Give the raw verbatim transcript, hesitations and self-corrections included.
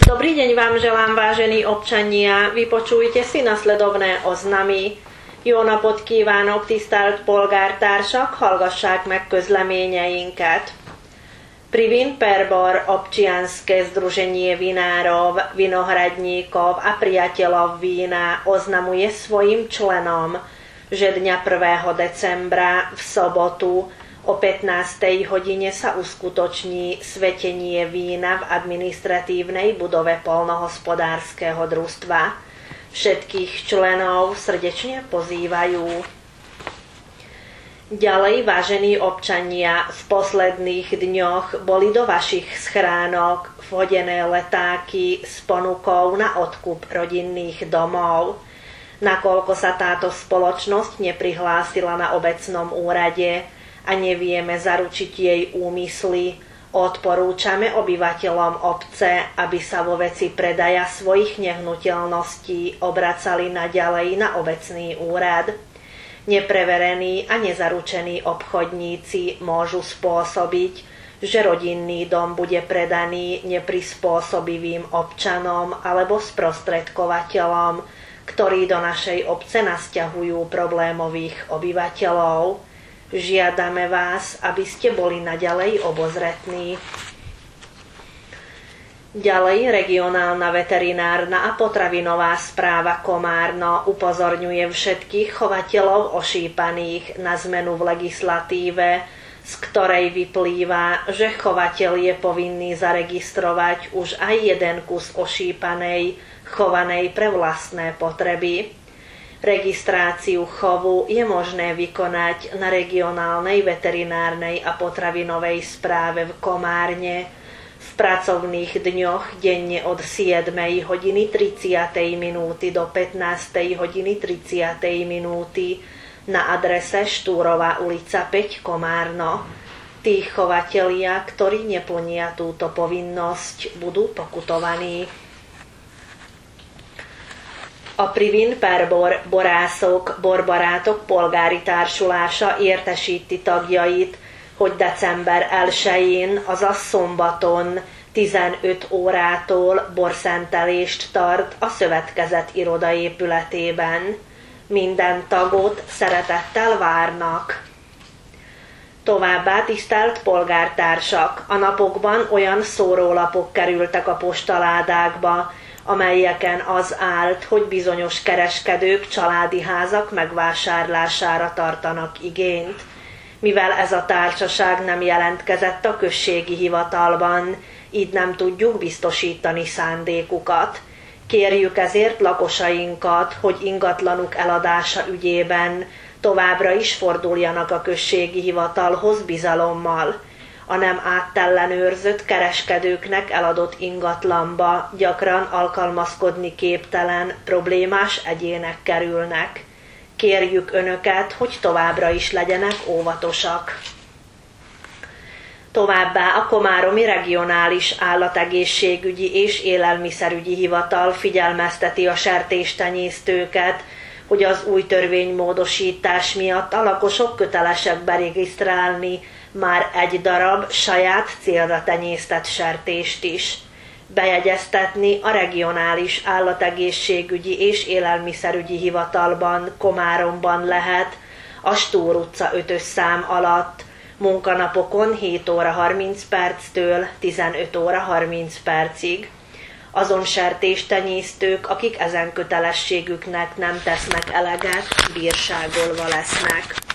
Dobrý deň vám želám, vážení občania. Vypočujte si nasledovné oznamy. Jó napot kívánok, tisztelt polgártársak, hallgassák meg közleményeinket. Privin Perbor občianske združenie vinárov, vinohradníkov a priateľov vína oznamuje svojim členom, že dňa prvého decembra v sobotu o pätnástej hodine sa uskutoční svetenie vína v administratívnej budove poľnohospodárskeho družstva. Všetkých členov srdečne pozývajú. Ďalej, vážení občania, v posledných dňoch boli do vašich schránok vhodené letáky s ponukou na odkup rodinných domov. Nakoľko sa táto spoločnosť neprihlásila na obecnom úrade a nevieme zaručiť jej úmysly, odporúčame obyvateľom obce, aby sa vo veci predaja svojich nehnuteľností obracali naďalej na obecný úrad. Nepreverení a nezaručení obchodníci môžu spôsobiť, že rodinný dom bude predaný neprispôsobivým občanom alebo sprostredkovateľom, ktorí do našej obce nasťahujú problémových obyvateľov. Žiadame vás, aby ste boli naďalej obozretní. Ďalej, regionálna veterinárna a potravinová správa Komárno upozorňuje všetkých chovateľov ošípaných na zmenu v legislatíve, z ktorej vyplýva, že chovateľ je povinný zaregistrovať už aj jeden kus ošípanej, chovanej pre vlastné potreby. Registráciu chovu je možné vykonať na regionálnej veterinárnej a potravinovej správe v Komárne v pracovných dňoch denne od siedmej hodiny tridsiatej minúty do pätnástej hodiny tridsiatej minúty na adrese Štúrova ulica päť Komárno. Tí chovatelia, ktorí neplnia túto povinnosť, budú pokutovaní. A Privin Perbor borászok, borbarátok polgári társulása értesíti tagjait, hogy december elsején, azaz szombaton tizenöt órától borszentelést tart a szövetkezet irodaépületében. Minden tagot szeretettel várnak. Továbbá, tisztelt polgártársak, a napokban olyan szórólapok kerültek a postaládákba, amelyeken az állt, hogy bizonyos kereskedők családi házak megvásárlására tartanak igényt. Mivel ez a társaság nem jelentkezett a községi hivatalban, így nem tudjuk biztosítani szándékukat. Kérjük ezért lakosainkat, hogy ingatlanuk eladása ügyében továbbra is forduljanak a községi hivatalhoz bizalommal. A nem áttellenőrzött kereskedőknek eladott ingatlanba gyakran alkalmazkodni képtelen, problémás egyének kerülnek. Kérjük önöket, hogy továbbra is legyenek óvatosak. Továbbá a Komáromi Regionális Állategészségügyi és Élelmiszerügyi Hivatal figyelmezteti a sertéstenyésztőket, hogy az új törvénymódosítás miatt a lakosok kötelesek beregisztrálni már egy darab saját célra tenyésztett sertést is. Bejegyeztetni a Regionális Állategészségügyi és Élelmiszerügyi Hivatalban, Komáromban lehet a Stúr utca ötös szám alatt, munkanapokon hét óra harminc perctől tizenöt óra harminc percig. Azon sertéstenyésztők, akik ezen kötelességüknek nem tesznek eleget, bírságolva lesznek.